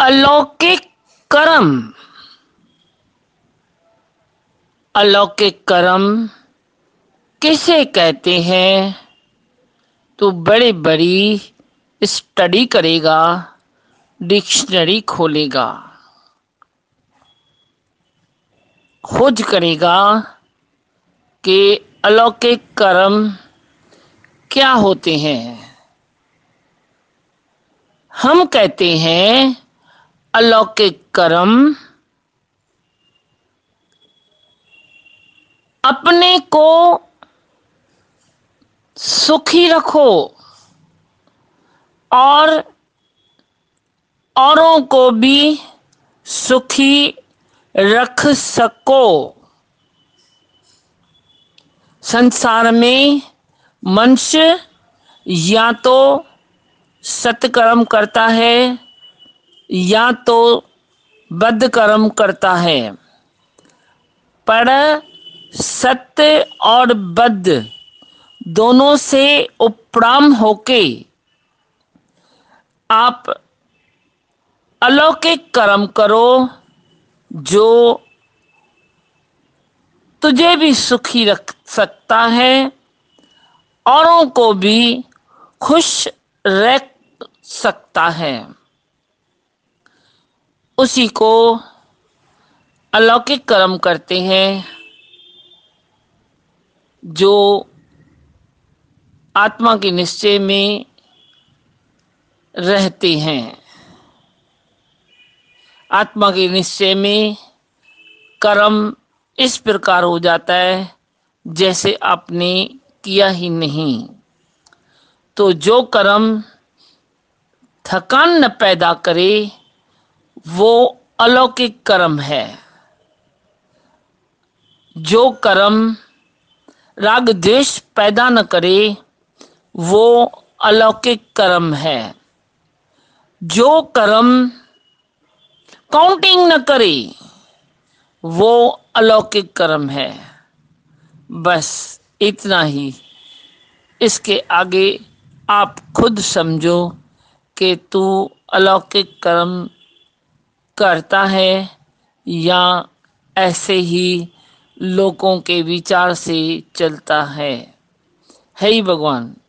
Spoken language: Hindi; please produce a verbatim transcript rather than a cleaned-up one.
अलौकिक कर्म। अलौकिक कर्म किसे कहते हैं? तो बड़ी बड़ी स्टडी करेगा, डिक्शनरी खोलेगा, खोज करेगा कि अलौकिक कर्म क्या होते हैं। हम कहते हैं अलौकिक कर्म अपने को सुखी रखो और औरों को भी सुखी रख सको। संसार में मनुष्य या तो सत्कर्म करता है या तो बद्ध कर्म करता है, पर सत्य और बद्ध दोनों से उपराम होके आप अलौकिक कर्म करो जो तुझे भी सुखी रख सकता है, औरों को भी खुश रख सकता है। उसी को अलौकिक कर्म करते हैं जो आत्मा के निश्चय में रहते हैं। आत्मा के निश्चय में कर्म इस प्रकार हो जाता है जैसे आपने किया ही नहीं। तो जो कर्म थकान न पैदा करे वो अलौकिक कर्म है। जो कर्म राग द्वेष पैदा न करे वो अलौकिक कर्म है। जो कर्म काउंटिंग न करे वो अलौकिक कर्म है। बस इतना ही। इसके आगे आप खुद समझो कि तू अलौकिक कर्म करता है या ऐसे ही लोगों के विचार से चलता है। हे भगवान।